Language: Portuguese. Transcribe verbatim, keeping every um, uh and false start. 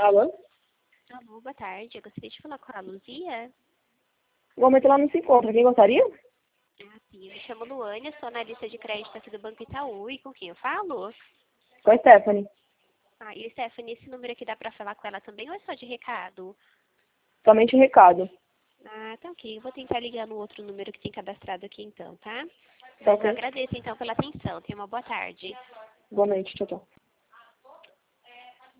Alô? Alô, boa tarde. Eu gostaria de falar com a Luzia. No momento ela não se encontra. Quem gostaria? Ah, sim. Eu me chamo Luânia, sou analista de crédito aqui do Banco Itaú. E com quem eu falo? Com a Stephanie. Ah, e Stephanie, esse número aqui dá pra falar com ela também ou é só de recado? Somente recado. Ah, tá ok. Eu vou tentar ligar no outro número que tem cadastrado aqui então, tá? Tá Mas eu ok? agradeço então pela atenção. Tenha uma boa tarde. Boa noite. Tchau, tchau.